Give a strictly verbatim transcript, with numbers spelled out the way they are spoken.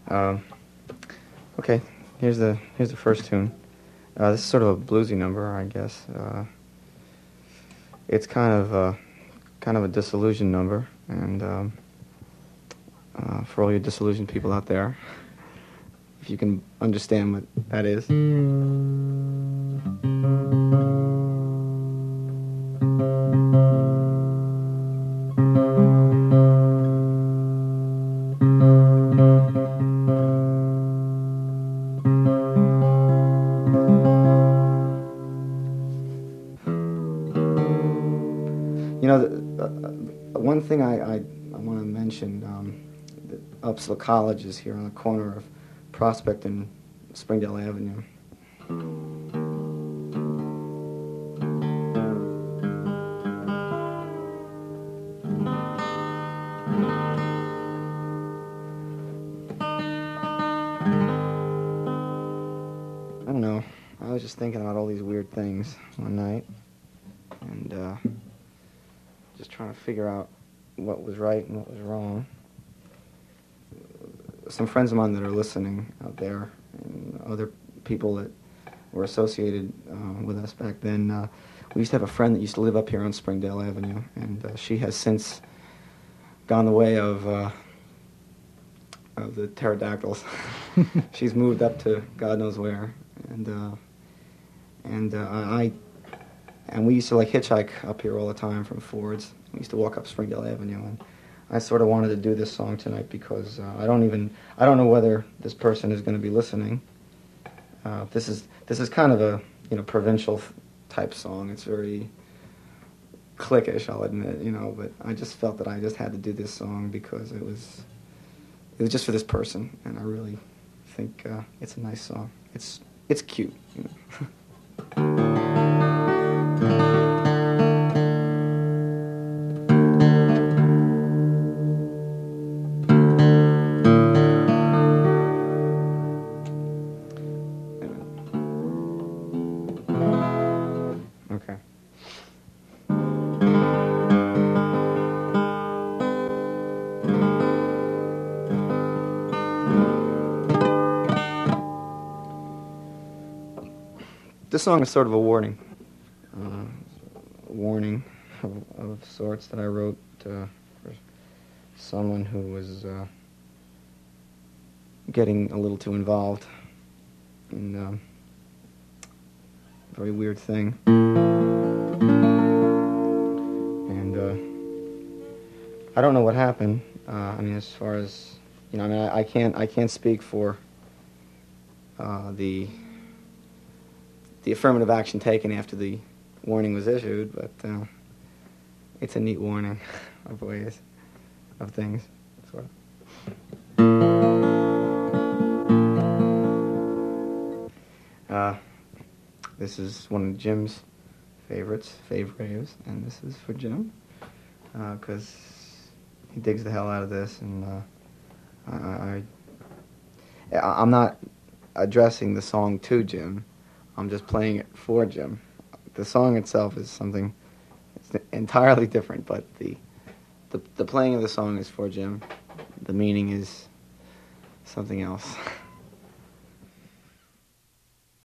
Um, okay, here's the here's the first tune. Uh, this is sort of a bluesy number, I guess. Uh, it's kind of uh, kind of a disillusioned number, and um, uh, for all you disillusioned people out there, if you can understand what that is. You know, the, uh, one thing I, I, I want to mention, um, that Upsala College is here on the corner of Prospect and Springdale Avenue. I don't know, I was just thinking about all these weird things one night, and uh, just trying to figure out what was right and what was wrong. Some friends of mine that are listening out there, and other people that were associated uh, with us back then, uh, we used to have a friend that used to live up here on Springdale Avenue, and uh, she has since gone the way of uh, of the pterodactyls. She's moved up to God knows where, and uh, and uh, I and we used to like hitchhike up here all the time from Ford's. We used to walk up Springdale Avenue, and I sort of wanted to do this song tonight because uh, I don't even I don't know whether this person is going to be listening. Uh, this is this is kind of a you know provincial type song. It's very cliquish, I'll admit, you know. But I just felt that I just had to do this song because it was it was just for this person, and I really think uh, it's a nice song. It's it's cute, you know. Okay. This song is sort of a warning, uh, a warning of, of sorts that I wrote uh, for someone who was uh, getting a little too involved in um, a very weird thing. And uh, I don't know what happened. Uh, I mean, as far as you know, I mean, I, I can't I can't speak for uh, the. the affirmative action taken after the warning was issued, but uh, it's a neat warning of ways, of things, sort of. Uh, this is one of Jim's favorites, fave raves, and this is for Jim, because uh, he digs the hell out of this, and uh, I, I, I'm not addressing the song to Jim. I'm just playing it for Jim. The song itself is something entirely different, but the, the the playing of the song is for Jim. The meaning is something else.